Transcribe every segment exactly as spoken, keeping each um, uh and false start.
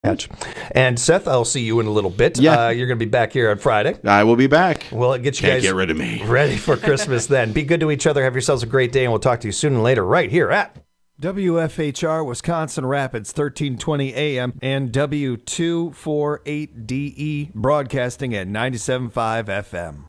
And Seth, I'll see you in a little bit. Yeah. Uh, you're going to be back here on Friday. I will be back. Well, it gets you Can't guys get rid of me. ready for Christmas then. Be good to each other. Have yourselves a great day, and we'll talk to you soon and later right here at W F H R Wisconsin Rapids, thirteen twenty A M, and W two forty-eight D E, broadcasting at ninety-seven point five F M.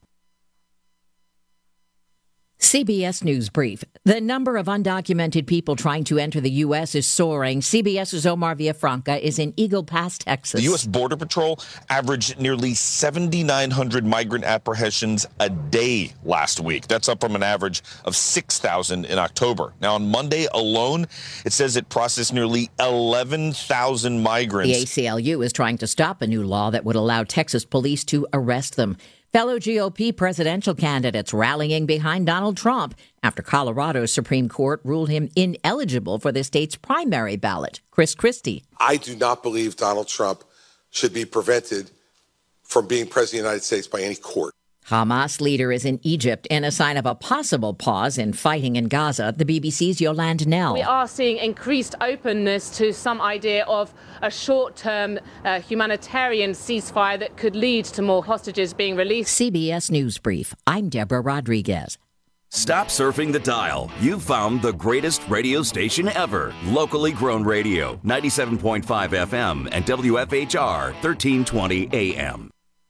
C B S News Brief. The number of undocumented people trying to enter the U S is soaring. CBS's Omar Villafranca is in Eagle Pass, Texas. The U S Border Patrol averaged nearly seven thousand nine hundred migrant apprehensions a day last week. That's up from an average of six thousand in October. Now, on Monday alone, it says it processed nearly eleven thousand migrants. The A C L U is trying to stop a new law that would allow Texas police to arrest them. Fellow G O P presidential candidates rallying behind Donald Trump after Colorado's Supreme Court ruled him ineligible for the state's primary ballot. Chris Christie. I do not believe Donald Trump should be prevented from being president of the United States by any court. Hamas leader is in Egypt in a sign of a possible pause in fighting in Gaza. The B B C's Yolande Nell. We are seeing increased openness to some idea of a short-term uh, humanitarian ceasefire that could lead to more hostages being released. C B S News Brief. I'm Deborah Rodriguez. Stop surfing the dial. You've found the greatest radio station ever. Locally grown radio, ninety-seven point five F M and W F H R, thirteen twenty A M.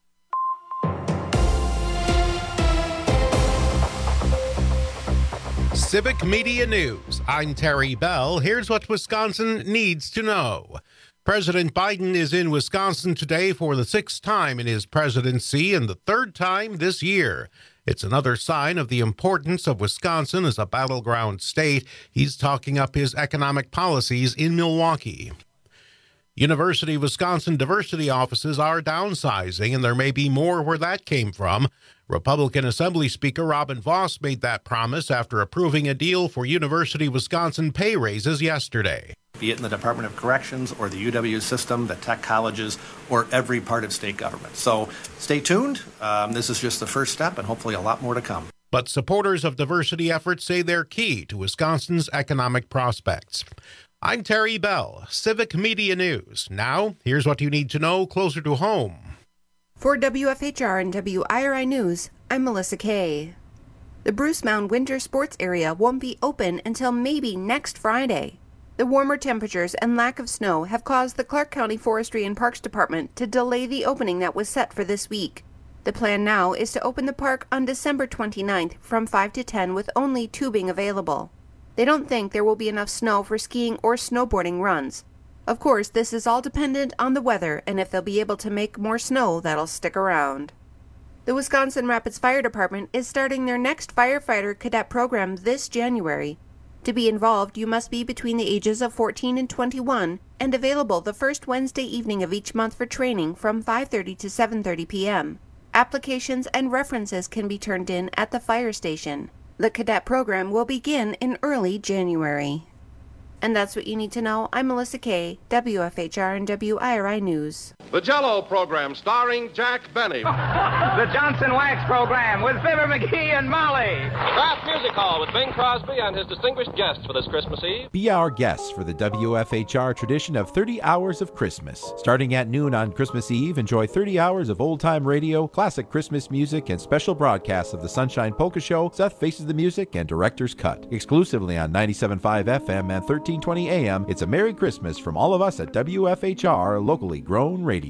Civic Media News. I'm Terry Bell. Here's what Wisconsin needs to know. President Biden is in Wisconsin today for the sixth time in his presidency and the third time this year. It's another sign of the importance of Wisconsin as a battleground state. He's talking up his economic policies in Milwaukee. University of Wisconsin diversity offices are downsizing, and there may be more where that came from. Republican Assembly Speaker Robin Vos made that promise after approving a deal for University of Wisconsin pay raises yesterday. Be it in the Department of Corrections or the U W system, the tech colleges, or every part of state government. So stay tuned. Um, this is just the first step, and hopefully a lot more to come. But supporters of diversity efforts say they're key to Wisconsin's economic prospects. I'm Terry Bell, Civic Media News. Now, here's what you need to know closer to home. For W F H R and W I R I News, I'm Melissa Kay. The Bruce Mound Winter Sports Area won't be open until maybe next Friday. The warmer temperatures and lack of snow have caused the Clark County Forestry and Parks Department to delay the opening that was set for this week. The plan now is to open the park on December twenty-ninth from five to ten with only tubing available. They don't think there will be enough snow for skiing or snowboarding runs. Of course, this is all dependent on the weather, and if they'll be able to make more snow, that'll stick around. The Wisconsin Rapids Fire Department is starting their next firefighter cadet program this January. To be involved, you must be between the ages of fourteen and twenty-one and available the first Wednesday evening of each month for training from five thirty to seven thirty p.m. Applications and references can be turned in at the fire station. The cadet program will begin in early January. And that's what you need to know. I'm Melissa Kay, W F H R and W I R I News. The Jell-O program starring Jack Benny. The Johnson Wax program with Fibber McGee and Molly. Kraft Music Hall with Bing Crosby and his distinguished guests for this Christmas Eve. Be our guests for the W F H R tradition of thirty hours of Christmas. Starting at noon on Christmas Eve, enjoy thirty hours of old-time radio, classic Christmas music, and special broadcasts of the Sunshine Polka Show, Seth Faces the Music, and Director's Cut. Exclusively on ninety-seven point five F M and thirteen twenty A M, it's a Merry Christmas from all of us at W F H R, locally grown radio.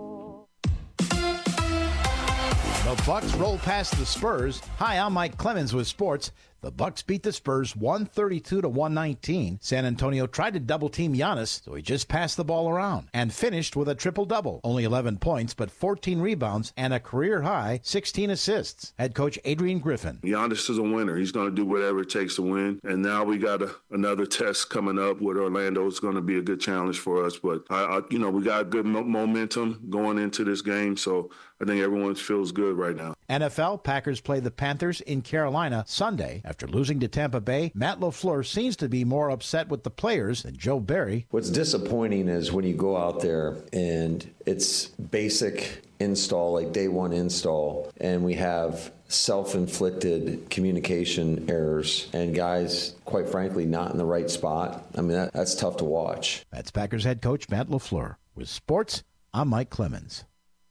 The Bucks roll past the Spurs. Hi, I'm Mike Clemens with sports. The Bucks beat the Spurs one thirty-two to one nineteen. San Antonio tried to double-team Giannis, so he just passed the ball around and finished with a triple-double. Only eleven points, but fourteen rebounds and a career-high sixteen assists. Head coach Adrian Griffin. Giannis is a winner. He's going to do whatever it takes to win. And now we got a, another test coming up with Orlando. It's going to be a good challenge for us. But, I, I, you know, we got good mo- momentum going into this game, so I think everyone feels good right now. N F L, Packers play the Panthers in Carolina Sunday. After losing to Tampa Bay, Matt LaFleur seems to be more upset with the players than Joe Barry. What's disappointing is when you go out there and it's basic install, like day one install, and we have self-inflicted communication errors and guys, quite frankly, not in the right spot. I mean, that, that's tough to watch. That's Packers head coach Matt LaFleur. With sports, I'm Mike Clemens.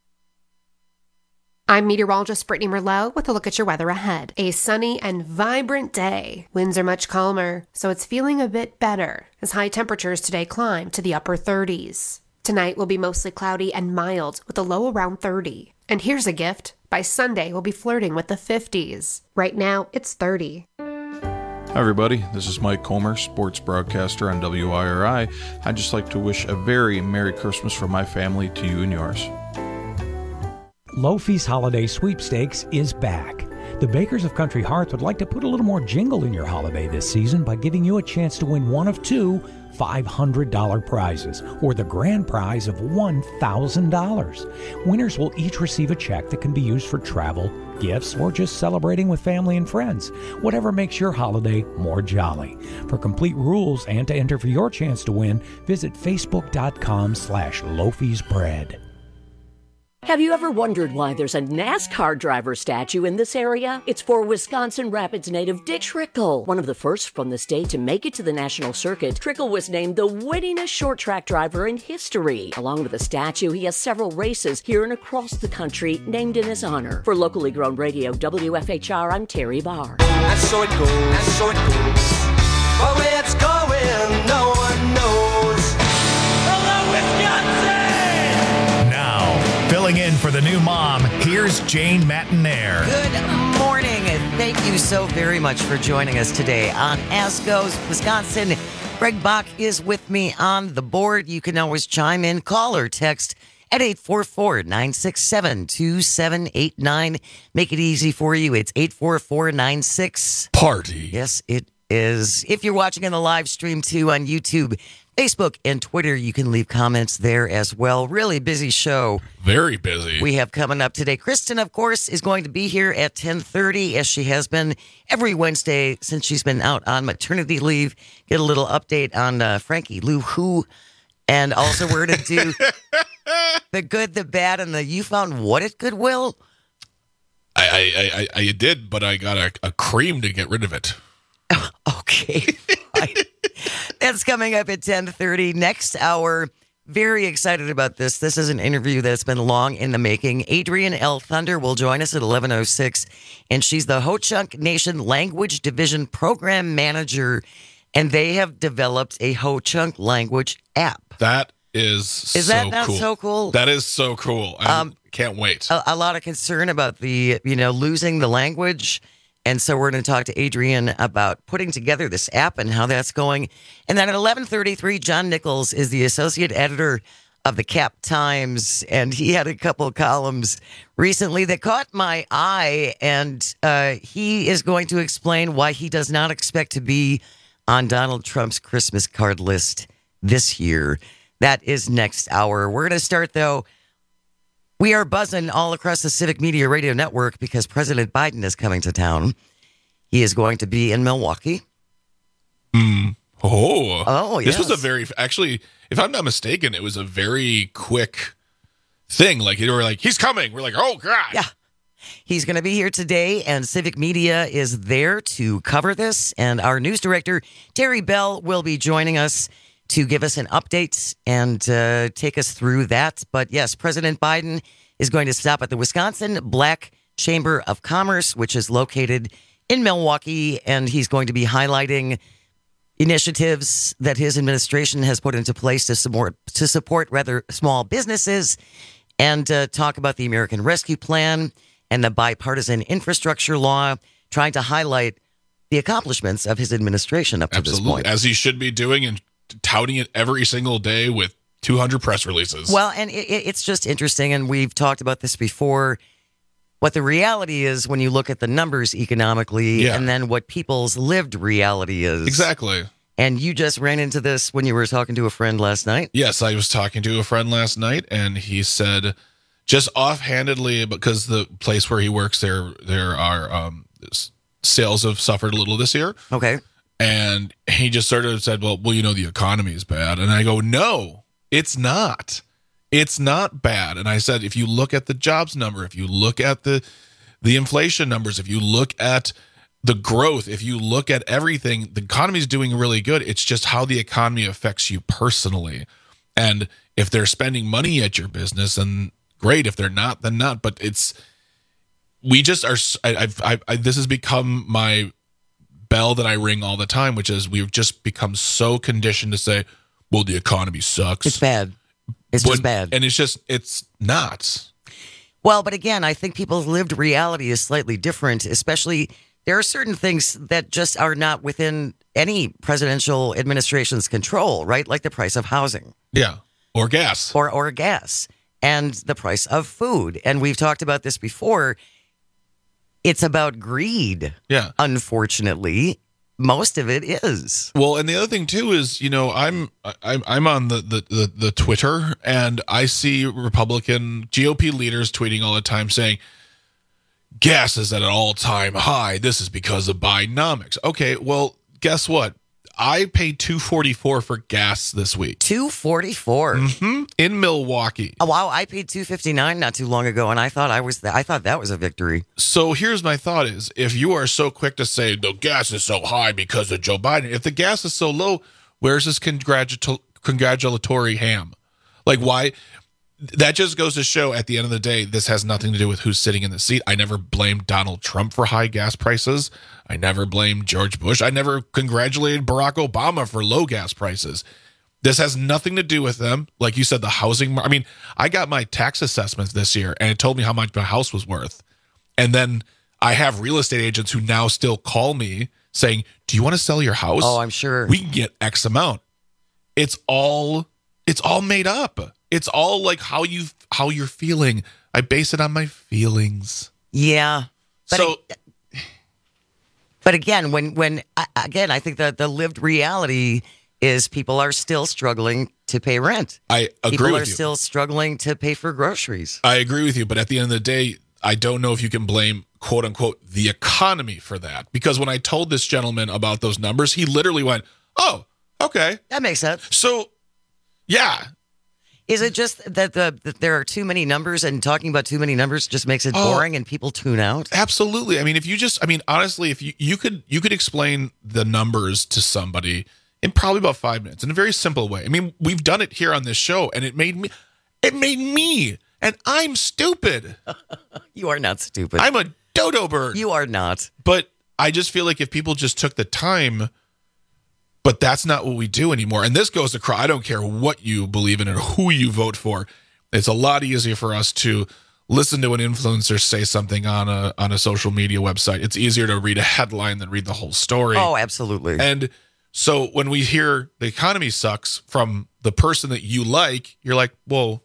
I'm meteorologist Brittany Merlot with a look at your weather ahead. A sunny and vibrant day. Winds are much calmer, so it's feeling a bit better as high temperatures today climb to the upper thirties. Tonight will be mostly cloudy and mild with a low around thirty. And here's a gift. By Sunday, we'll be flirting with the fifties. Right now, it's thirty. Hi everybody, this is Mike Comer, sports broadcaster on W I R I. I'd just like to wish a very Merry Christmas from my family to you and yours. Lofi's Holiday Sweepstakes is back. The Bakers of Country Hearth would like to put a little more jingle in your holiday this season by giving you a chance to win one of two five hundred dollars prizes, or the grand prize of one thousand dollars. Winners will each receive a check that can be used for travel, gifts, or just celebrating with family and friends. Whatever makes your holiday more jolly. For complete rules and to enter for your chance to win, visit facebook.com slash Lofi's Bread. Have you ever wondered why there's a NASCAR driver statue in this area? It's for Wisconsin Rapids native Dick Trickle, one of the first from the state to make it to the national circuit. Trickle was named the winningest short track driver in history. Along with the statue, he has several races here and across the country named in his honor. For locally grown radio, W F H R, I'm Terry Barr. And so it goes, and so it goes. But where it's going, no one knows. Hello, Wisconsin! Filling in for the new mom, here's Jane Matinaire. Good morning, and thank you so very much for joining us today on Ask Goes Wisconsin. Greg Bach is with me on the board. You can always chime in, call or text at eight four four, nine six seven, two seven eight nine. Make it easy for you. It's eight four four nine six. Party. Yes, it is. If you're watching in the live stream too on YouTube, Facebook, and Twitter, you can leave comments there as well. Really busy show. Very busy. We have coming up today. Kristen, of course, is going to be here at ten thirty, as she has been every Wednesday since she's been out on maternity leave. Get a little update on uh, Frankie Lou Who. And also we're going to do the good, the bad, and the you found what at Goodwill? I I, I, I did, but I got a, a cream to get rid of it. Okay. That's coming up at ten thirty. Next hour, very excited about this. This is an interview that's been long in the making. Adrienne L. Thunder will join us at eleven oh six, and she's the Ho-Chunk Nation Language Division Program Manager, and they have developed a Ho-Chunk language app. That is Is so that not cool. so cool? That is so cool. I Um, can't wait. A, a lot of concern about the, you know, losing the language. And so we're going to talk to Adrienne about putting together this app and how that's going. And then at eleven thirty-three, John Nichols is the associate editor of the Cap Times, and he had a couple columns recently that caught my eye, and uh, he is going to explain why he does not expect to be on Donald Trump's Christmas card list this year. That is next hour. We're going to start, though. We are buzzing all across the Civic Media Radio Network because President Biden is coming to town. He is going to be in Milwaukee. Mm. Oh, oh, this yes. was a very, actually, if I'm not mistaken, it was a very quick thing. Like, they were like, he's coming. We're like, oh, God. Yeah. He's going to be here today, and Civic Media is there to cover this. And our news director, Terry Bell, will be joining us to give us an update and uh, take us through that. But yes, President Biden is going to stop at the Wisconsin Black Chamber of Commerce, which is located in Milwaukee, and he's going to be highlighting initiatives that his administration has put into place to support to support rather small businesses, and uh, talk about the American Rescue Plan and the bipartisan infrastructure law, trying to highlight the accomplishments of his administration up to Absolutely. this point. As he should be doing, and touting it every single day with two hundred press releases. Well, and it, it's just interesting, and we've talked about this before, what the reality is when you look at the numbers economically, Yeah. and then what people's lived reality is. Exactly. And you just ran into this when you were talking to a friend last night? Yes, I was talking to a friend last night, and he said, just offhandedly, because the place where he works, there there are um, s- sales have suffered a little this year. Okay. And he just sort of said, well, well, you know, the economy is bad. And I go, no, it's not. It's not bad. And I said, if you look at the jobs number, if you look at the the inflation numbers, if you look at the growth, if you look at everything, the economy is doing really good. It's just how the economy affects you personally. And if they're spending money at your business, then great. If they're not, then not. But it's we just are. I, I've I, I, this has become my bell that I ring all the time, which is we've just become so conditioned to say, well, the economy sucks. It's bad. It's But- just bad. And it's just, it's not. Well, but again, I think people's lived reality is slightly different, especially there are certain things that just are not within any presidential administration's control, right? Like the price of housing. Yeah. Or gas. Or, or gas. And the price of food. And we've talked about this before. It's about greed. Yeah. Unfortunately, most of it is. Well, and the other thing too is, you know, I'm I'm I'm on the the, the, the Twitter, and I see Republican G O P leaders tweeting all the time saying gas is at an all-time high. This is because of Bidenomics. Okay, well, guess what? I paid two forty-four for gas this week. two forty-four Mm-hmm. In Milwaukee. Oh, wow, I paid two fifty-nine not too long ago, and I thought I was th- I thought that was a victory. So here's my thought is, if you are so quick to say the gas is so high because of Joe Biden, if the gas is so low, where's this congratu- congratulatory ham? Like, why? That just goes to show at the end of the day, this has nothing to do with who's sitting in the seat. I never blamed Donald Trump for high gas prices. I never blamed George Bush. I never congratulated Barack Obama for low gas prices. This has nothing to do with them. Like you said, the housing mar- I mean, I got my tax assessments this year, and it told me how much my house was worth. And then I have real estate agents who now still call me saying, do you want to sell your house? Oh, I'm sure. We can get X amount. It's all it's all made up. It's all like how you how you're feeling. I base it on my feelings. Yeah. But So ag- but again, when when I- again, I think that the lived reality is people are still struggling to pay rent. I agree People with are you. still struggling to pay for groceries. I agree with you, but at the end of the day, I don't know if you can blame quote unquote the economy for that. Because when I told this gentleman about those numbers, he literally went, "Oh, okay. That makes sense." So, yeah. Is it just that the that there are too many numbers, and talking about too many numbers just makes it Oh. boring and people tune out? Absolutely. I mean, if you just I mean, honestly, if you, you could you could explain the numbers to somebody in probably about five minutes in a very simple way. I mean, we've done it here on this show, and it made me it made me and I'm stupid. You are not stupid. I'm a dodo bird. You are not. But I just feel like if people just took the time, but that's not what we do anymore. And this goes across, I don't care what you believe in or who you vote for. It's a lot easier for us to listen to an influencer say something on a on a social media website. It's easier to read a headline than read the whole story. Oh, absolutely. And so when we hear the economy sucks from the person that you like, you're like, whoa,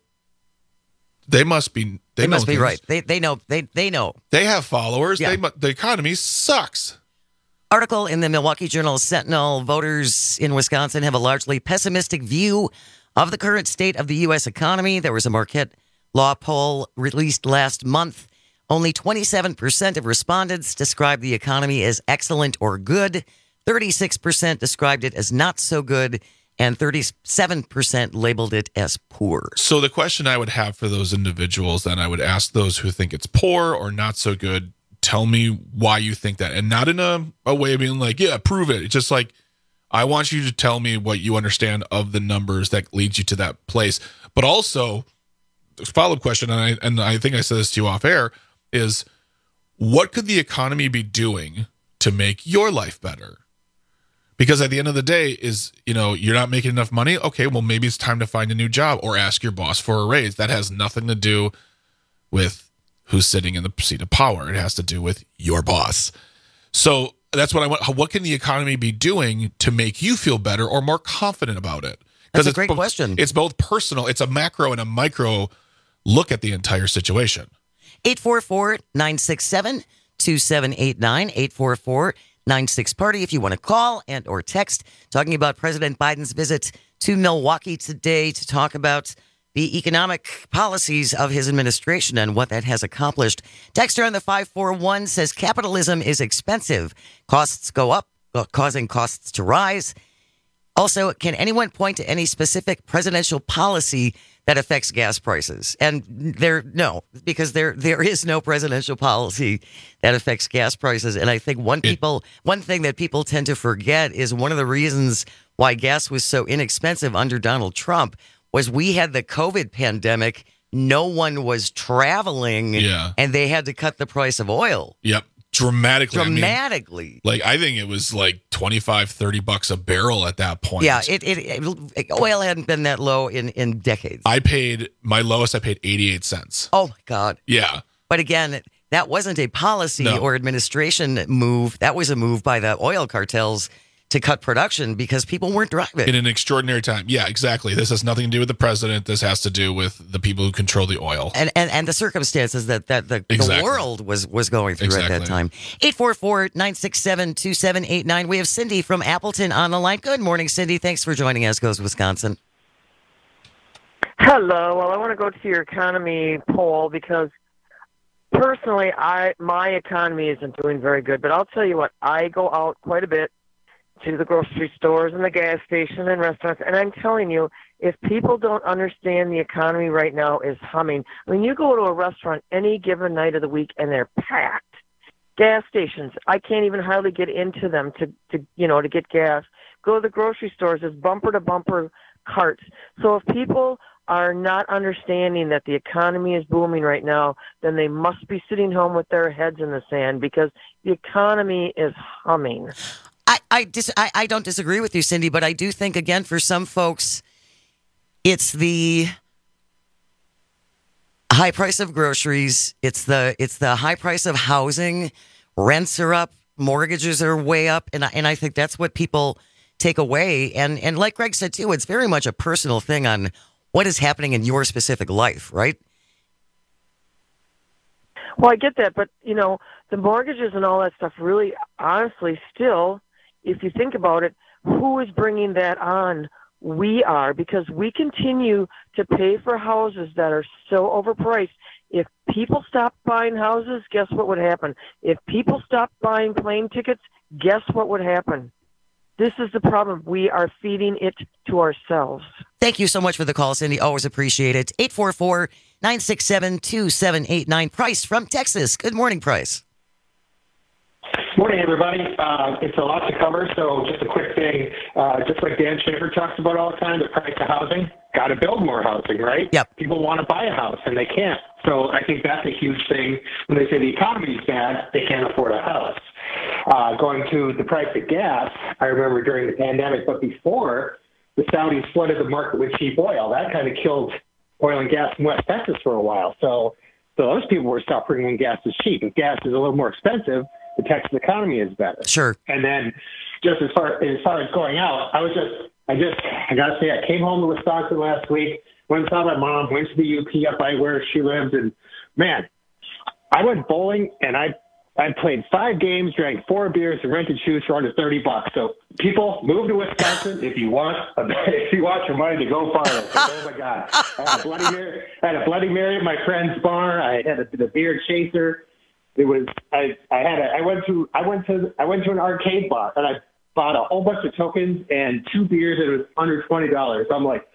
they must be they, They know must be things. right. They they know they they know. They have followers. Yeah. They mu- the economy sucks. Article in the Milwaukee Journal Sentinel: voters in Wisconsin have a largely pessimistic view of the current state of the U S economy. There was a Marquette Law poll released last month. Only twenty-seven percent of respondents described the economy as excellent or good. thirty-six percent described it as not so good, and thirty-seven percent labeled it as poor. So the question I would have for those individuals, then I would ask those who think it's poor or not so good, tell me why you think that. And not in a, a way of being like, yeah, prove it. It's just like, I want you to tell me what you understand of the numbers that leads you to that place. But also, the follow-up question, and I, and I think I said this to you off air, is what could the economy be doing to make your life better? Because at the end of the day is, you know, you're not making enough money. Okay, well, maybe it's time to find a new job or ask your boss for a raise. That has nothing to do with who's sitting in the seat of power. It has to do with your boss. So that's what I want. What can the economy be doing to make you feel better or more confident about it? That's a it's great both, question. It's both personal. It's a macro and a micro look at the entire situation. eight four four, nine six seven, two seven eight nine, eight four four, nine six party if you want to call and or text, talking about President Biden's visit to Milwaukee today to talk about the economic policies of his administration and what that has accomplished. Texter on the five four one says capitalism is expensive. Costs go up, uh, causing costs to rise. Also, can anyone point to any specific presidential policy that affects gas prices? And there, no, because there there is no presidential policy that affects gas prices. And I think one people, one thing that people tend to forget is one of the reasons why gas was so inexpensive under Donald Trump was we had the COVID pandemic. No one was traveling, Yeah. and they had to cut the price of oil. Yep. Dramatically. I mean, Dramatically. like, I think it was like twenty-five, thirty bucks a barrel at that point. Yeah, it, it, it oil hadn't been that low in, in decades. I paid, my lowest, I paid eighty-eight cents. Oh, my God. Yeah. But again, that wasn't a policy No. or administration move. That was a move by the oil cartels to cut production because people weren't driving. In an extraordinary time. Yeah, exactly. This has nothing to do with the president. This has to do with the people who control the oil. And and, and the circumstances that, that the, Exactly. the world was, was going through Exactly. at that time. eight four four, nine six seven, two seven eight nine. We have Cindy from Appleton on the line. Good morning, Cindy. Thanks for joining As Goes Wisconsin. Hello. Well, I want to go to your economy poll because personally, I my economy isn't doing very good. But I'll tell you what, I go out quite a bit to the grocery stores and the gas station and restaurants, and I'm telling you, if people don't understand the economy right now is humming. When you go to a restaurant any given night of the week and they're packed, gas stations, I can't even hardly get into them to, to you know, to get gas. Go to the grocery stores, there's bumper to bumper carts. So if people are not understanding that the economy is booming right now, then they must be sitting home with their heads in the sand because the economy is humming. I I, dis- I I don't disagree with you, Cindy, but I do think, again, for some folks, it's the high price of groceries. It's the it's the high price of housing. Rents are up. Mortgages are way up. And I, and I think that's what people take away. And, and like Greg said, too, it's very much a personal thing on what is happening in your specific life, right? Well, I get that, but, you know, the mortgages and all that stuff really, honestly, still, if you think about it, who is bringing that on? We are, because we continue to pay for houses that are so overpriced. If people stop buying houses, guess what would happen? If people stop buying plane tickets, guess what would happen? This is the problem. We are feeding it to ourselves. Thank you so much for the call, Cindy. Always appreciate it. eight four four, nine six seven, two seven eight nine. Price from Texas. Good morning, Price. Morning, everybody. Uh, it's a lot to cover, so just a quick thing. Uh, just like Dan Schaefer talks about all the time, the price of housing, got to build more housing, right? Yep. People want to buy a house, and they can't. So I think that's a huge thing. When they say the economy is bad, they can't afford a house. Uh, going to the price of gas, I remember during the pandemic, but before, the Saudis flooded the market with cheap oil. That kind of killed oil and gas in West Texas for a while. So, so those people were suffering when gas is cheap. If gas is a little more expensive, the Texas economy is better. Sure. And then just as far as far as going out, I was just I just I gotta say I came home to Wisconsin last week, went and saw my mom, went to the U P up by where she lives, and man, I went bowling and I I played five games, drank four beers, and rented shoes for under thirty bucks. So people, move to Wisconsin if you want a, if you want your money to go far. Oh my God! I had a Bloody Mary, I had a Bloody Mary at my friend's bar. I had a, the beer chaser. It was I. I had a. I went to. I went to. I went to an arcade bar and I bought a whole bunch of tokens and two beers and it was under twenty dollars. I'm like,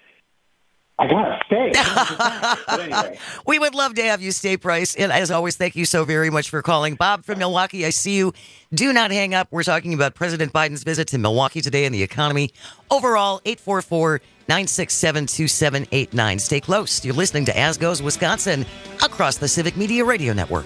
I gotta stay. But anyway, We would love to have you stay, Price. And as always, thank you so very much for calling. Bob from Milwaukee, I see you. Do not hang up. We're talking about President Biden's visit to Milwaukee today and the economy. Overall, eight four four, nine six seven, two seven eight nine. Stay close. You're listening to As Goes Wisconsin across the Civic Media Radio Network.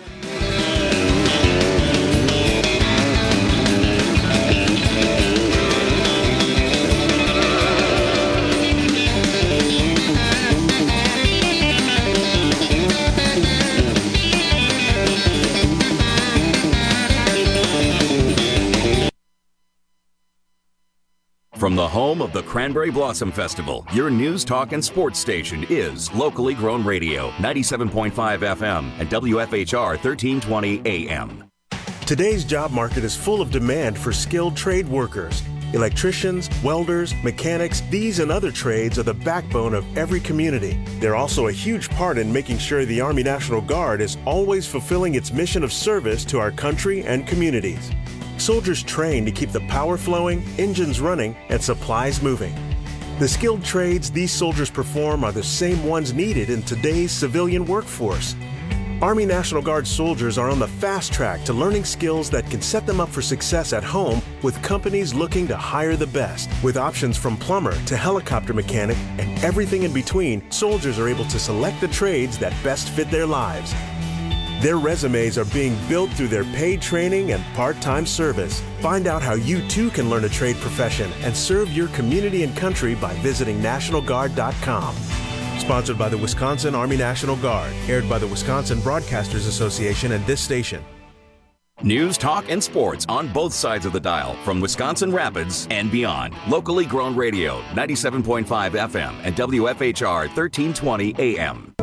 From the home of the Cranberry Blossom Festival, your news, talk, and sports station is Locally Grown Radio, ninety-seven point five F M and W F H R thirteen twenty A M. Today's job market is full of demand for skilled trade workers. Electricians, welders, mechanics, these and other trades are the backbone of every community. They're also a huge part in making sure the Army National Guard is always fulfilling its mission of service to our country and communities. Soldiers train to keep the power flowing, engines running, and supplies moving. The skilled trades these soldiers perform are the same ones needed in today's civilian workforce. Army National Guard soldiers are on the fast track to learning skills that can set them up for success at home with companies looking to hire the best. With options from plumber to helicopter mechanic and everything in between, soldiers are able to select the trades that best fit their lives. Their resumes are being built through their paid training and part-time service. Find out how you too can learn a trade profession and serve your community and country by visiting National Guard dot com. Sponsored by the Wisconsin Army National Guard. Aired by the Wisconsin Broadcasters Association and this station. News, talk, and sports on both sides of the dial from Wisconsin Rapids and beyond. Locally grown radio, ninety-seven point five F M and W F H R thirteen twenty A M.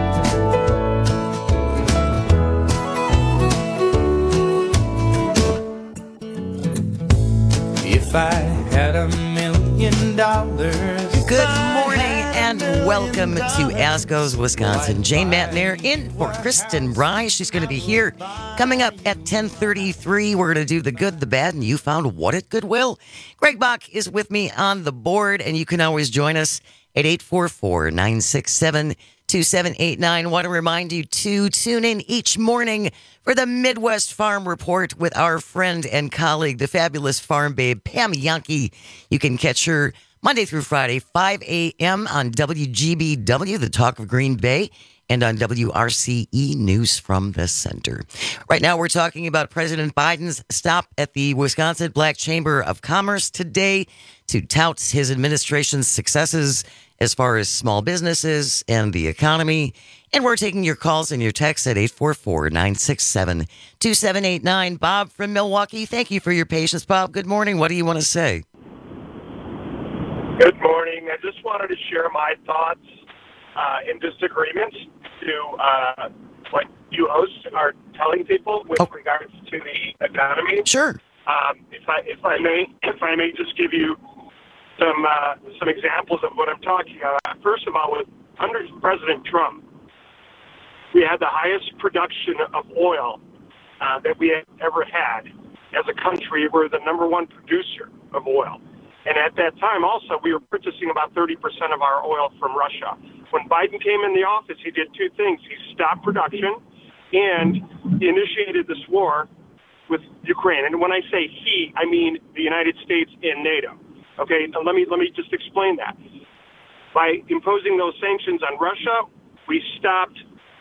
If I had a million dollars. Good morning and welcome to Asco's Wisconsin. Jane Matnair in for Kristen Rye. She's going to be here coming up at ten thirty-three. We're going to do the good, the bad, and you found what at Goodwill. Greg Bach is with me on the board, and you can always join us at eight four four, nine six seven, two seven eight nine. Want to remind you to tune in each morning for the Midwest Farm Report with our friend and colleague, the fabulous farm babe, Pam Yankee. You can catch her Monday through Friday, five a.m. on W G B W, the Talk of Green Bay, and on W R C E News from the Center. Right now, we're talking about President Biden's stop at the Wisconsin Black Chamber of Commerce today to tout his administration's successes as far as small businesses and the economy. And we're taking your calls and your texts at eight four four, nine six seven, two seven eight nine. Bob from Milwaukee, thank you for your patience. Bob, good morning. What do you want to say? Good morning. I just wanted to share my thoughts uh, and disagreements to uh, what you hosts are telling people with oh. regards to the economy. Sure. Um, if I if I may if I may just give you some uh, some examples of what I'm talking about. First of all, with under President Trump, we had the highest production of oil uh, that we had ever had as a country. We're the number one producer of oil. And at that time, also, we were purchasing about thirty percent of our oil from Russia. When Biden came in the office, he did two things. He stopped production and he initiated this war with Ukraine. And when I say he, I mean the United States and NATO. Okay, now let me let me just explain that. By imposing those sanctions on Russia, we stopped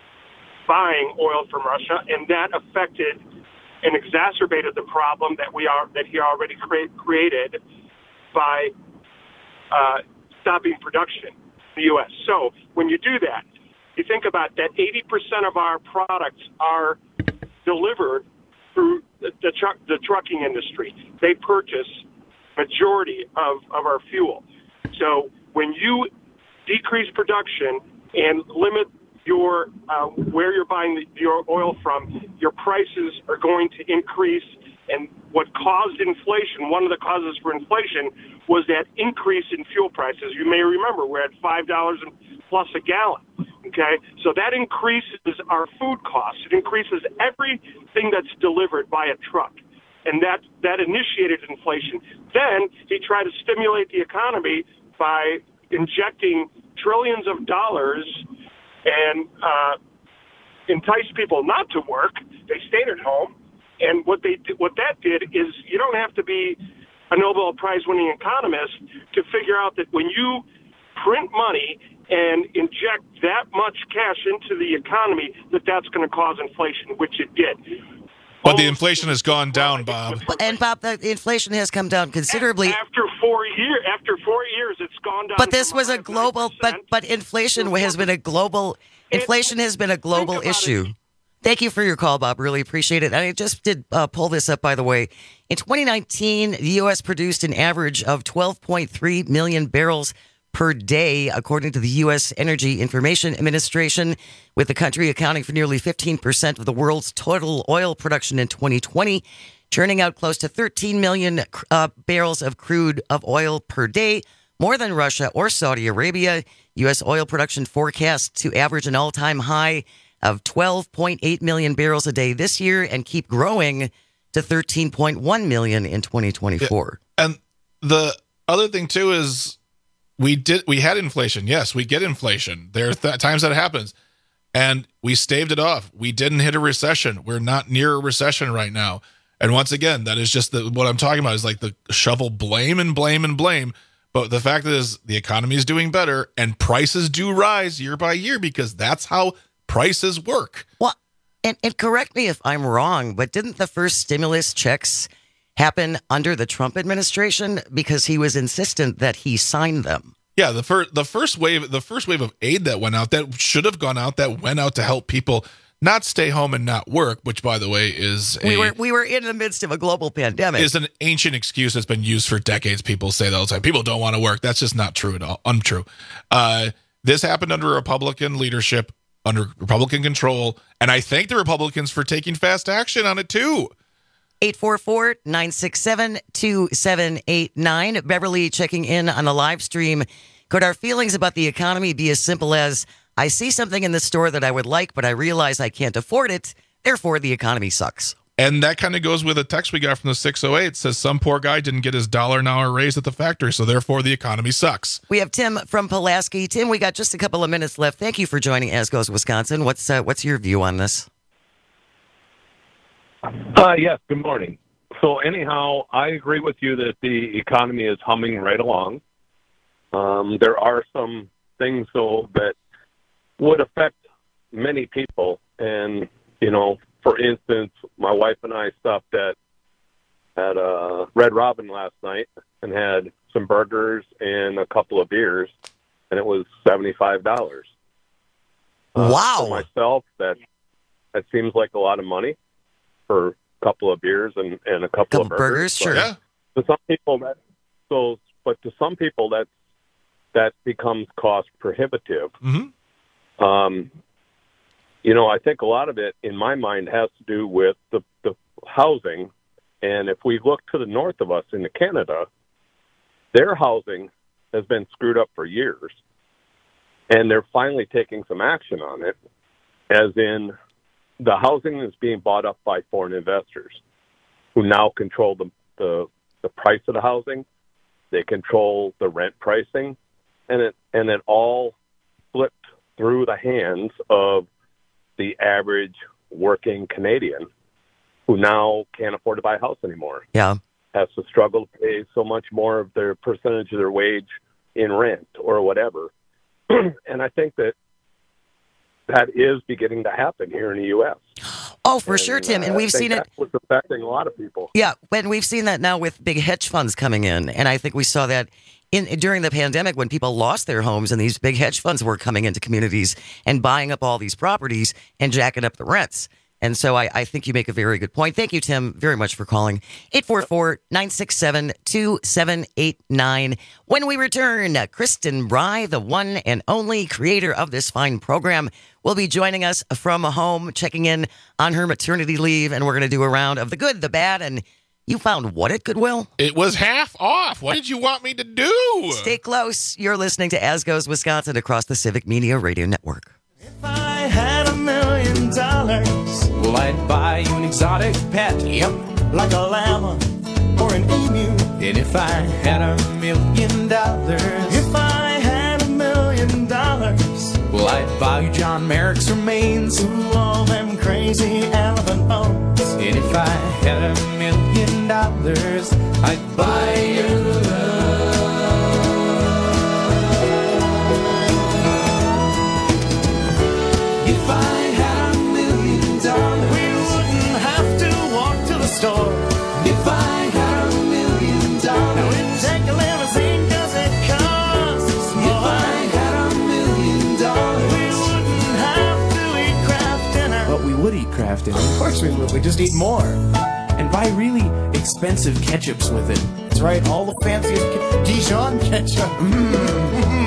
buying oil from Russia, and that affected and exacerbated the problem that we are that he already cre- created by uh, stopping production in the U S. So when you do that, you think about that eighty percent of our products are delivered through the, the, truck, the trucking industry. They purchase majority of, of our fuel. So when you decrease production and limit your uh, where you're buying the, your oil from, your prices are going to increase. And what caused inflation, one of the causes for inflation, was that increase in fuel prices. You may remember we're at five dollars plus a gallon, okay? So that increases our food costs. It increases everything that's delivered by a truck, and that, that initiated inflation. Then he tried to stimulate the economy by injecting trillions of dollars and uh, entice people not to work. They stayed at home. And what they did, what that did is you don't have to be a Nobel Prize-winning economist to figure out that when you print money and inject that much cash into the economy, that that's going to cause inflation, which it did. But the inflation has gone down, Bob. And Bob, the inflation has come down considerably. After four years, after four years, it's gone down. But this was a global. But but inflation has been a global. Inflation has been a global issue. It. Thank you for your call, Bob. Really appreciate it. I just did uh, pull this up, by the way. In twenty nineteen, the U S produced an average of twelve point three million barrels per day, according to the U S Energy Information Administration, with the country accounting for nearly fifteen percent of the world's total oil production in twenty twenty, churning out close to thirteen million uh, barrels of crude of oil per day, more than Russia or Saudi Arabia. U S oil production forecast to average an all-time high of twelve point eight million barrels a day this year and keep growing to thirteen point one million in twenty twenty-four. Yeah. And the other thing too is we did we had inflation. Yes, we get inflation. There are th- times that happens. and we staved it off. We didn't hit a recession. We're not near a recession right now. And once again, that is just the, what I'm talking about is like the shovel blame and blame and blame. But the fact is the economy is doing better and prices do rise year by year because that's how prices work. Well, and, and correct me if I'm wrong, but didn't the first stimulus checks happen under the Trump administration because he was insistent that he signed them? Yeah, the first the first wave the first wave of aid that went out that should have gone out that went out to help people not stay home and not work, which by the way is a, we were we were in the midst of a global pandemic. Is an ancient excuse that's been used for decades. People say that all the time. People don't want to work. That's just not true at all. Untrue. Uh, this happened under Republican leadership, under Republican control, and I thank the Republicans for taking fast action on it too. eight four four, nine six seven, two seven eight nine. Beverly checking in on the live stream. Could our feelings about the economy be as simple as, I see something in the store that I would like, but I realize I can't afford it, therefore the economy sucks? And that kind of goes with a text we got from the six oh eight. It says some poor guy didn't get his dollar an hour raise at the factory, so therefore the economy sucks. We have Tim from Pulaski. Tim, we got just a couple of minutes left. Thank you for joining As Goes Wisconsin. What's uh, what's your view on this? Uh, yes, good morning. So anyhow, I agree with you that the economy is humming right along. Um, there are some things, though, that would affect many people. And, you know, for instance, my wife and I stopped at at uh, Red Robin last night and had some burgers and a couple of beers, and it was seventy-five dollars. Uh, wow. For myself, that, that seems like a lot of money for a couple of beers and, and a couple, couple of burgers. burgers sure. Yeah. To some people, that so, but to some people, that's that becomes cost prohibitive. Mm-hmm. Um, you know, I think a lot of it, in my mind, has to do with the, the housing. And if we look to the north of us into Canada, their housing has been screwed up for years. And they're finally taking some action on it, as in the housing is being bought up by foreign investors who now control the, the, the price of the housing. They control the rent pricing. And it and it all slipped through the hands of the average working Canadian who now can't afford to buy a house anymore. Yeah. Has to struggle to pay so much more of their percentage of their wage in rent or whatever. And I think that that is beginning to happen here in the U S. Oh, for and, sure, Tim. And uh, we've seen it. That's what's affecting a lot of people. Yeah, and we've seen that now with big hedge funds coming in. And I think we saw that in during the pandemic when people lost their homes and these big hedge funds were coming into communities and buying up all these properties and jacking up the rents. And so I, I think you make a very good point. Thank you, Tim, very much for calling. eight four four, nine six seven, two seven eight nine. When we return, Kristen Bry, the one and only creator of this fine program, will be joining us from home, checking in on her maternity leave. And we're going to do a round of the good, the bad, and you found what at Goodwill? It was half off. What did you want me to do? Stay close. You're listening to As Goes Wisconsin across the Civic Media Radio Network. If I had a million dollars, well, I'd buy you an exotic pet. Yep. Like a llama or an emu. And if I had a million dollars, if I had a million dollars, well, I'd buy you John Merrick's remains. Ooh, all them crazy elephant bones. And if I had a million dollars, I'd buy you love. If I had a million dollars, we wouldn't have to walk to the store. If I had a million dollars, now we'd take a limousine cause it costs more. If I had a million dollars, we wouldn't have to eat Kraft dinner. But we would eat Kraft dinner. Of course we would. We just eat more. And buy really expensive ketchups with it. That's right, all the fanciest ke- Dijon ketchup. Mm-hmm.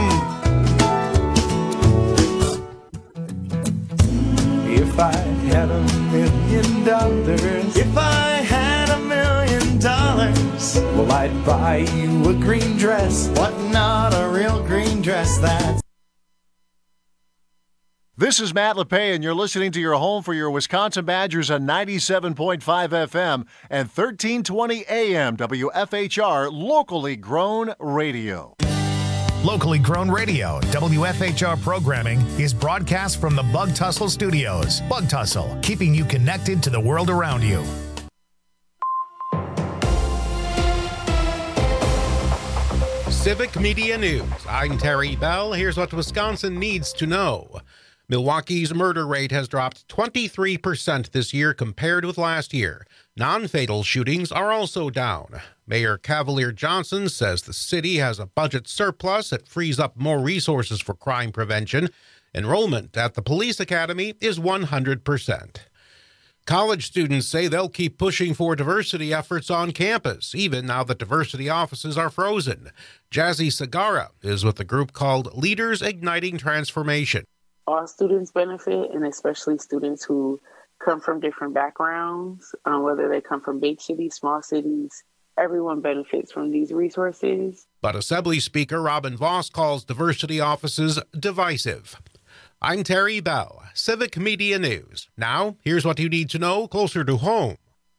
If I had a million dollars, if I had a million dollars, well, I'd buy you a green dress, but not a real green dress. That's This is Matt LePay, and you're listening to your home for your Wisconsin Badgers on ninety-seven point five F M and thirteen twenty A M W F H R, locally grown radio. Locally grown radio, W F H R programming is broadcast from the Bug Tussle Studios. Bug Tussle, keeping you connected to the world around you. Civic Media News. I'm Terry Bell. Here's what Wisconsin needs to know. Milwaukee's murder rate has dropped twenty-three percent this year compared with last year. Non-fatal shootings are also down. Mayor Cavalier Johnson says the city has a budget surplus that frees up more resources for crime prevention. Enrollment at the police academy is one hundred percent. College students say they'll keep pushing for diversity efforts on campus, even now that diversity offices are frozen. Jazzy Sagara is with a group called Leaders Igniting Transformation. All students benefit, and especially students who come from different backgrounds, um, whether they come from big cities, small cities. Everyone benefits from these resources. But Assembly Speaker Robin Voss calls diversity offices divisive. I'm Terry Bell, Civic Media News. Now, here's what you need to know closer to home.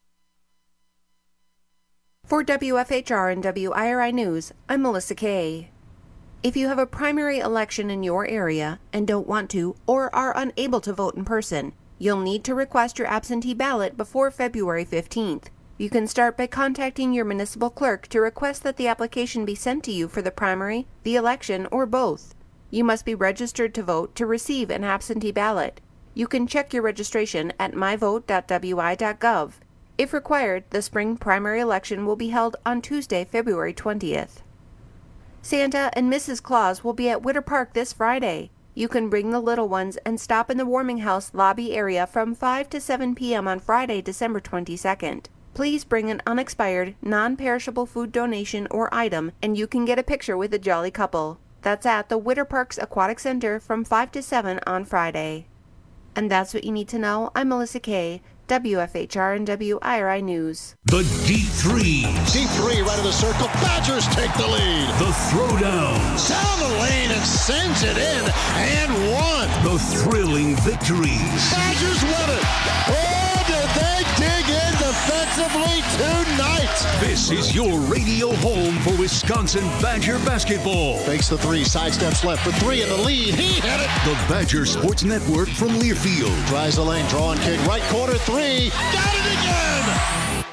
For W F H R and W I R I News, I'm Melissa Kay. If you have a primary election in your area and don't want to or are unable to vote in person, you'll need to request your absentee ballot before February fifteenth. You can start by contacting your municipal clerk to request that the application be sent to you for the primary, the election, or both. You must be registered to vote to receive an absentee ballot. You can check your registration at my vote dot w i dot gov. If required, the spring primary election will be held on Tuesday, February twentieth. Santa and Missus Claus will be at Witter Park this Friday. You can bring the little ones and stop in the warming house lobby area from five to seven p.m. on Friday, December twenty-second. Please bring an unexpired, non-perishable food donation or item, and you can get a picture with the jolly couple. That's at the Witter Parks Aquatic Center from five to seven on Friday. And that's what you need to know. I'm Melissa Kay, W F H R and W I R I News. The Deep Threes. Deep three, right of the circle. Badgers take the lead. The Throwdowns. Down the lane and sends it in and one. The thrilling victories. Badgers won it. Oh, did they dig in defensively tonight? This is your radio home for Wisconsin Badger basketball. Fakes the three, sidesteps left for three in the lead. He hit it. The Badger Sports Network from Learfield. Tries the lane, draw and kick, right corner three. Got it again.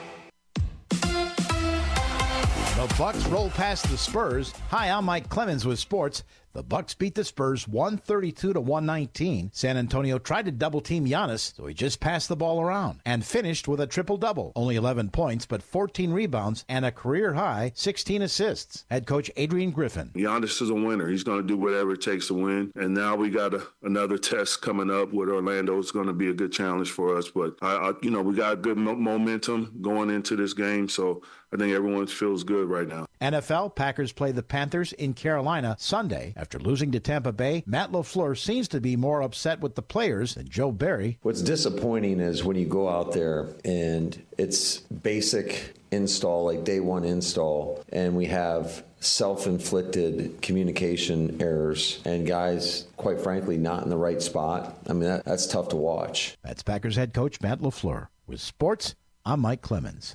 The Bucks roll past the Spurs. Hi, I'm Mike Clemens with sports. The Bucks beat the Spurs one thirty-two to one nineteen. San Antonio tried to double-team Giannis, so he just passed the ball around and finished with a triple-double. Only eleven points, but fourteen rebounds and a career-high sixteen assists. Head coach Adrian Griffin. Giannis is a winner. He's going to do whatever it takes to win. And now we got a, another test coming up with Orlando. It's going to be a good challenge for us. But, I, I, you know, we got good mo- momentum going into this game, so I think everyone feels good right now. N F L, Packers play the Panthers in Carolina Sunday. After losing to Tampa Bay, Matt LaFleur seems to be more upset with the players than Joe Barry. What's disappointing is when you go out there and it's basic install, like day one install, and we have self-inflicted communication errors and guys, quite frankly, not in the right spot. I mean, that, that's tough to watch. That's Packers head coach Matt LaFleur. With sports, I'm Mike Clemens.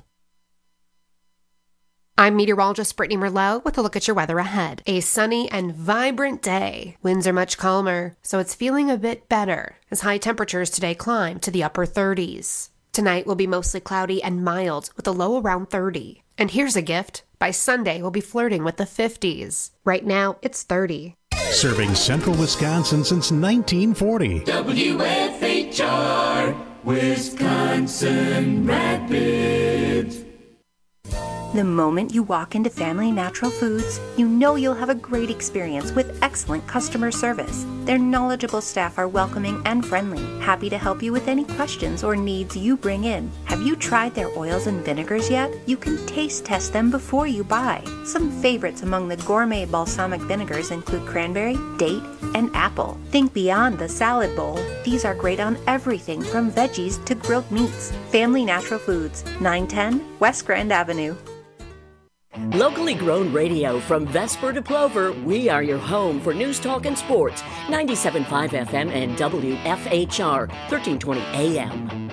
I'm meteorologist Brittany Merlot with a look at your weather ahead. A sunny and vibrant day. Winds are much calmer, so it's feeling a bit better as high temperatures today climb to the upper thirties. Tonight will be mostly cloudy and mild with a low around thirty. And here's a gift. By Sunday, we'll be flirting with the fifties. Right now, it's thirty. Serving central Wisconsin since nineteen forty. W F H R, Wisconsin Rapids. The moment you walk into Family Natural Foods, you know you'll have a great experience with excellent customer service. Their knowledgeable staff are welcoming and friendly, happy to help you with any questions or needs you bring in. Have you tried their oils and vinegars yet? You can taste test them before you buy. Some favorites among the gourmet balsamic vinegars include cranberry, date, and apple. Think beyond the salad bowl. These are great on everything from veggies to grilled meats. Family Natural Foods, nine ten West Grand Avenue. Locally grown radio from Vesper to Plover, we are your home for news, talk, and sports. ninety-seven point five F M and W F H R, thirteen twenty A M.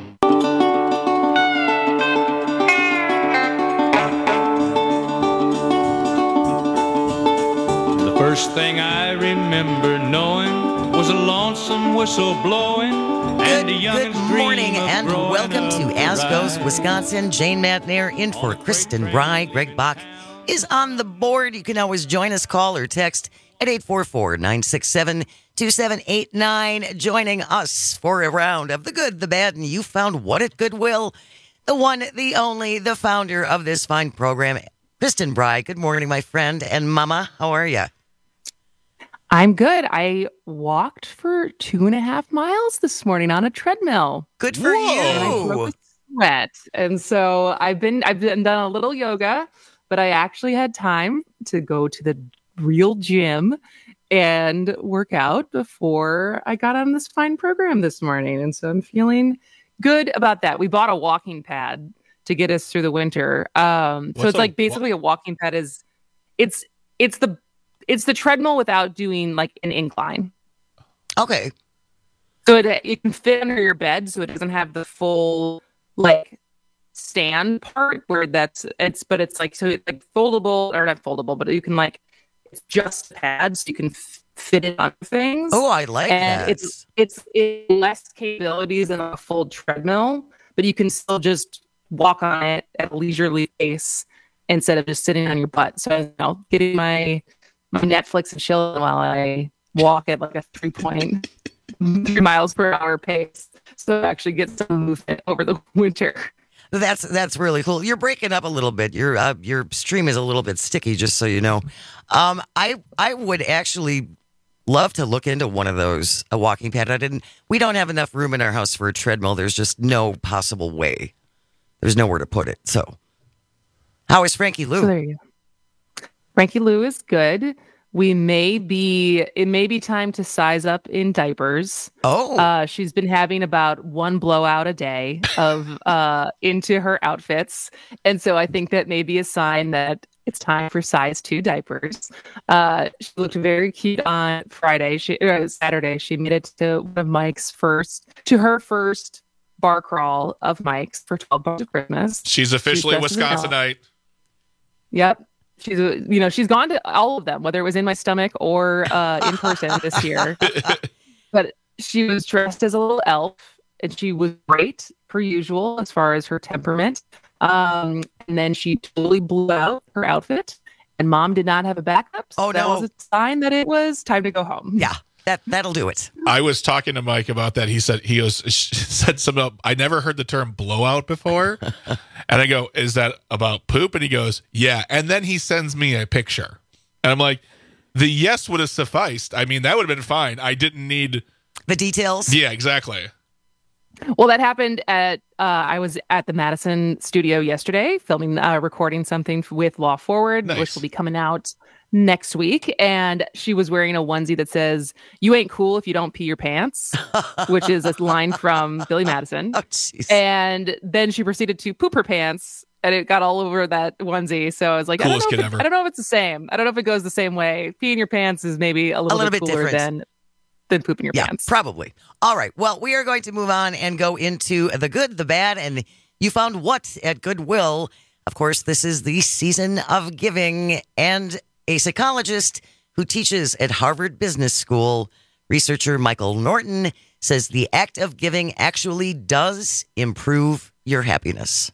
The First thing I remember knowing was a lonesome whistle blowing. And a Good morning and welcome to As Goes Wisconsin. Jane Matnair in for Kristen Bry. Greg Bach is on the board. You can always join us, call or text at eight four four, nine six seven, two seven eight nine. Joining us for a round of the good, the bad, and you found what at Goodwill. The one, the only, the founder of this fine program, Kristen Bry. Good morning, my friend. And Mama, how are you? I'm good. I walked for two and a half miles this morning on a treadmill. Good for Whoa. you. And I broke a sweat. And so I've been I've been done a little yoga, but I actually had time to go to the real gym and work out before I got on this fine program this morning. And so I'm feeling good about that. We bought a walking pad to get us through the winter. Um, so What's it's a like basically wa- a walking pad is it's it's the It's the treadmill without doing like an incline. Okay. So it it can fit under your bed, so it doesn't have the full like stand part where that's it's but it's like so it's like foldable or not foldable, but you can like it's just a pad, so you can f- fit it on things. Oh, I like and that. it's it's it's less capabilities than a full treadmill, but you can still just walk on it at a leisurely pace instead of just sitting on your butt. So you know, getting my my Netflix and chill while I walk at like a three point three miles per hour pace. So I actually get some movement over the winter. That's that's really cool. You're breaking up a little bit. Your uh, your stream is a little bit sticky, just so you know. Um, I I would actually love to look into one of those, a walking pad. I didn't. We don't have enough room in our house for a treadmill. There's just no possible way. There's nowhere to put it. So, how is Frankie Lou? So there you go. Frankie Lou is good. We may be, it may be time to size up in diapers. Oh. Uh, she's been having about one blowout a day of uh, into her outfits. And so I think that may be a sign that it's time for size two diapers. Uh, she looked very cute on Friday. She, uh, Saturday, she made it to one of Mike's first, to her first bar crawl of Mike's for twelve bucks of Christmas. She's officially She's dressed as an elf. Wisconsinite. Yep. She's, you know, she's gone to all of them, whether it was in my stomach or uh, in person this year. But she was dressed as a little elf, and she was great per usual as far as her temperament. Um, and then she totally blew out her outfit, and Mom did not have a backup. So Oh, that no. was a sign that it was time to go home. Yeah, that that'll do it. I was talking to Mike about that. He said he was said something about, I never heard the term blowout before. And I go, is that about poop? And he goes, yeah. And then he sends me a picture. And I'm like, the yes would have sufficed. I mean, that would have been fine. I didn't need the details. Yeah, exactly. Well, that happened at, uh, I was at the Madison studio yesterday filming, uh, recording something with Law Forward, Nice. which will be coming out next week. And she was wearing a onesie that says, "You ain't cool if you don't pee your pants," which is a line from Billy Madison. Oh, and then she proceeded to poop her pants, and it got all over that onesie. So I was like, I don't, Coolest know kid if it, ever. I don't know if it's the same. I don't know if it goes the same way. Peeing your pants is maybe a little, little bit bit cooler different. than than pooping your Yeah, pants. probably. All right. Well, we are going to move on and go into the good, the bad, and you found what at Goodwill. Of course, this is the season of giving, and a psychologist who teaches at Harvard Business School, researcher Michael Norton, says the act of giving actually does improve your happiness.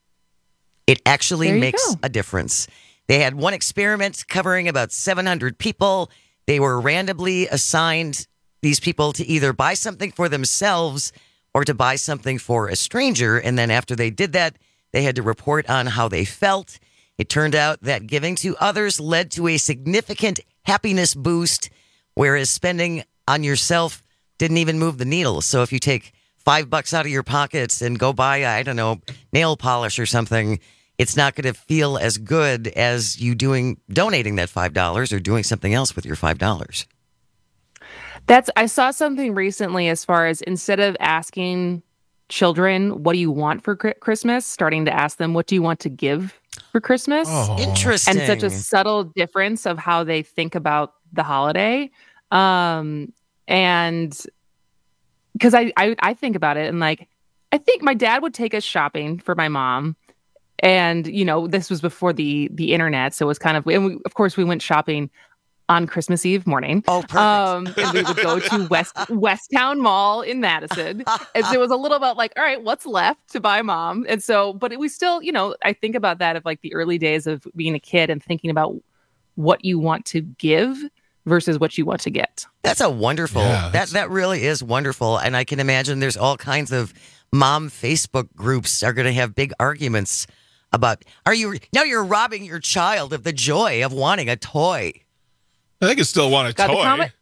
It actually There you makes go. a difference. They had one experiment covering about seven hundred people. They were randomly assigned these people to either buy something for themselves or to buy something for a stranger. And then after they did that, they had to report on how they felt. It turned out that giving to others led to a significant happiness boost, whereas spending on yourself didn't even move the needle. So if you take five bucks out of your pockets and go buy, I don't know, nail polish or something, it's not going to feel as good as you doing donating that five dollars or doing something else with your five dollars. That's I saw something recently as far as instead of asking children, what do you want for Chri- Christmas, starting to ask them, what do you want to give for Christmas? Oh. Interesting. And such a subtle difference of how they think about the holiday. Um, and because I, I, I think about it and like, I think my dad would take us shopping for my mom. And, you know, this was before the the internet. So it was kind of, and we, of course, we went shopping on Christmas Eve morning. Oh, perfect. Um, and we would go to West Westtown Mall in Madison. And so it was a little about like, all right, what's left to buy mom? And so, but it was still, you know, I think about that of like the early days of being a kid and thinking about what you want to give versus what you want to get. That's a wonderful, Yeah, that, that's- that really is wonderful. And I can imagine there's all kinds of mom Facebook groups are going to have big arguments about, are you, now you're robbing your child of the joy of wanting a toy. I think I still want a God, the toy. comment-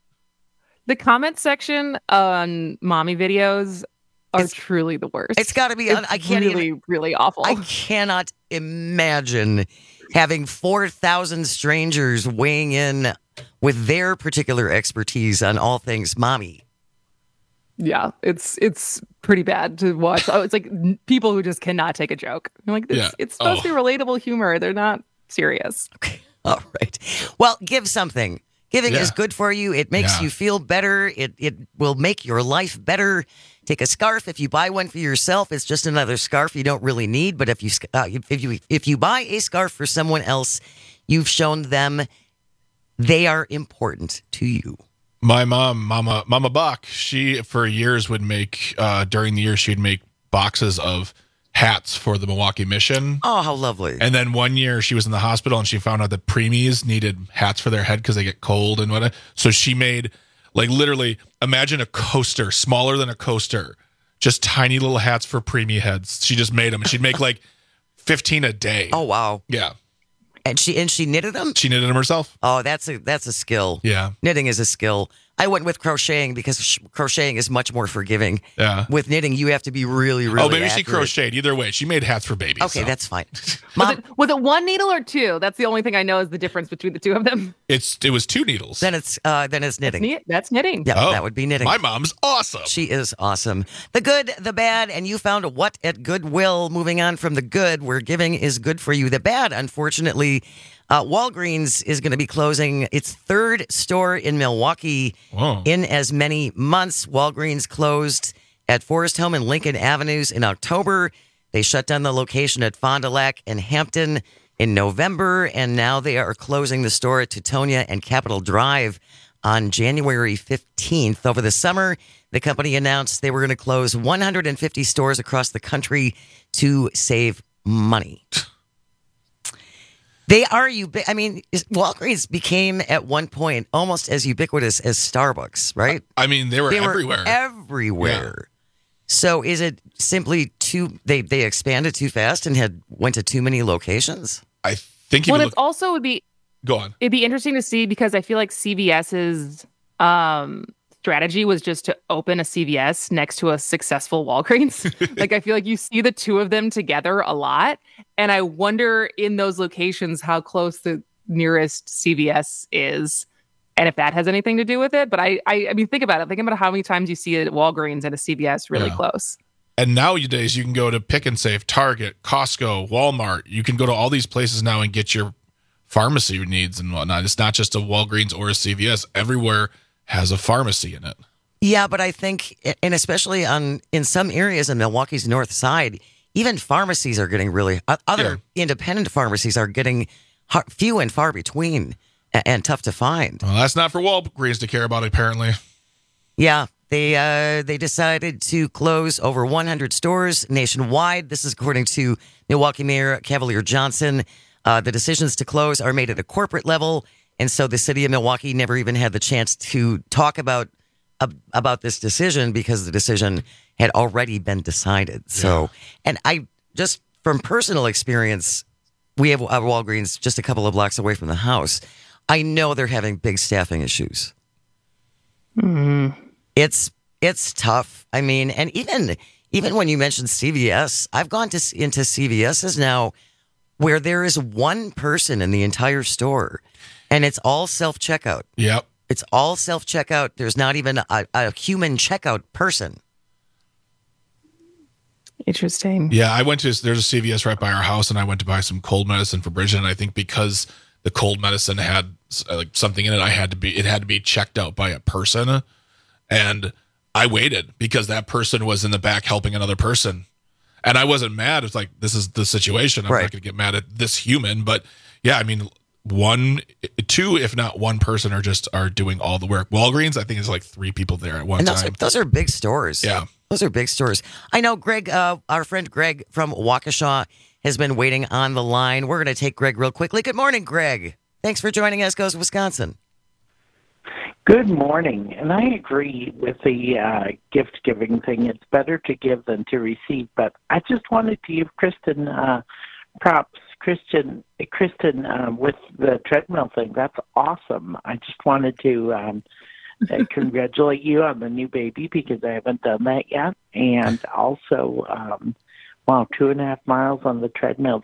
The comment section on mommy videos are It's- truly the worst. It's got to be, It's I can't really, even, really awful. I cannot imagine having four thousand strangers weighing in with their particular expertise on all things mommy. Yeah, it's it's pretty bad to watch. Oh, it's like n- people who just cannot take a joke. I'm like, it's, Yeah. it's supposed to Oh. be relatable humor. They're not serious. All right. Well, give something. Giving Yeah. is good for you. It makes Yeah. you feel better. It it will make your life better. Take a scarf. If you buy one for yourself, it's just another scarf you don't really need. But if you uh, if you if you buy a scarf for someone else, you've shown them they are important to you. My mom, Mama Mama Bach, she for years would make uh, during the year she'd make boxes of hats for the Milwaukee Mission. Oh, how lovely! And then one year she was in the hospital and she found out that preemies needed hats for their head because they get cold and whatnot. So she made like literally imagine a coaster smaller than a coaster, just tiny little hats for preemie heads. She just made them. She'd make like fifteen a day. Oh wow! Yeah, And she and she knitted them. she knitted them herself. Oh, that's a that's a skill. Yeah, Knitting is a skill. I went with crocheting because sh- crocheting is much more forgiving. yeah. With knitting, you have to be really, really oh, maybe she accurate. crocheted. Either way, she made hats for babies. Okay, so. that's fine. Was Mom, it, was it one needle or two? That's the only thing I know is the difference between the two of them. It's it was two needles. then it's uh, then it's knitting. Knit- That's knitting. Yeah, Oh, that would be knitting. My mom's awesome. She is awesome. The good, the bad, and you found what at Goodwill. Moving on from the good, where giving is good for you. The bad, unfortunately, uh, Walgreens is going to be closing its third store in Milwaukee Whoa. in as many months. Walgreens closed at Forest Home and Lincoln Avenues in October. They shut down the location at Fond du Lac and Hampton in November, and now they are closing the store at Teutonia and Capitol Drive on January fifteenth. Over the summer, the company announced they were going to close one hundred fifty stores across the country to save money. They are ubi- I mean, is- Walgreens became at one point almost as ubiquitous as Starbucks, right? I mean, they were They everywhere. were everywhere. So is it simply too they they expanded too fast and had went to too many locations? I think you Well, would it's look. also would be Go on. it'd be interesting to see because I feel like CVS's um, strategy was just to open a C V S next to a successful Walgreens. Like I feel like you see the two of them together a lot, and I wonder in those locations how close the nearest C V S is, and if that has anything to do with it. But I, I, I mean, think about it. Think about how many times you see a Walgreens and a C V S really Yeah. close. And nowadays, you can go to Pick and Save, Target, Costco, Walmart. You can go to all these places now and get your pharmacy needs and whatnot. It's not just a Walgreens or a C V S. Everywhere has a pharmacy in it. Yeah, but I think, and especially on in some areas in Milwaukee's north side, even pharmacies are getting really o- other independent pharmacies are getting har- few and far between and, and tough to find. Well, that's not for Walgreens to care about, apparently. Yeah, they uh, they decided to close over one hundred stores nationwide. This is according to Milwaukee Mayor Cavalier Johnson. Uh, the decisions to close are made at a corporate level, and so the city of Milwaukee never even had the chance to talk about uh, about this decision because the decision had already been decided. So, and I just from personal experience, we have a Walgreens just a couple of blocks away from the house. I know they're having big staffing issues. Mm. It's it's tough. I mean, and even even when you mentioned C V S, I've gone to into C V S's now where there is one person in the entire store, and it's all self checkout. Yep. It's all self checkout. There's not even a, a human checkout person. Interesting. Yeah, I went to, there's a C V S right by our house, and I went to buy some cold medicine for Bridget. And I think because the cold medicine had uh, like something in it, I had to be, it had to be checked out by a person. And I waited because that person was in the back helping another person. And I wasn't mad. It's like, this is the situation. I'm Right. not going to get mad at this human. But yeah, I mean, one, two, if not one person are just are doing all the work. Walgreens, I think, is like three people there at one and those time. Are, those are big stores. Yeah. Those are big stores. I know Greg, uh, our friend Greg from Waukesha has been waiting on the line. We're going to take Greg real quickly. Good morning, Greg. Thanks for joining us, Goes Wisconsin. Good morning. And I agree with the uh, gift-giving thing. It's better to give than to receive. But I just wanted to give Kristen uh, props. Kristen, Kristen uh, with the treadmill thing, that's awesome. I just wanted to um, uh, congratulate you on the new baby because I haven't done that yet. And also, um, wow, two and a half miles on the treadmill.